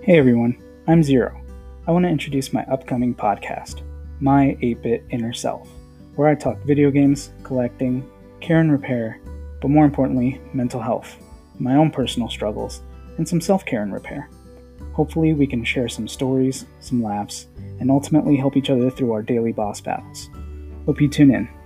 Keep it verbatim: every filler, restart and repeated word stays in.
Hey everyone, I'm Zero. I want to introduce my upcoming podcast, My eight-Bit Inner Self, where I talk video games, collecting, care and repair, but more importantly, mental health, my own personal struggles, and some self-care and repair. Hopefully we can share some stories, some laughs, and ultimately help each other through our daily boss battles. Hope you tune in.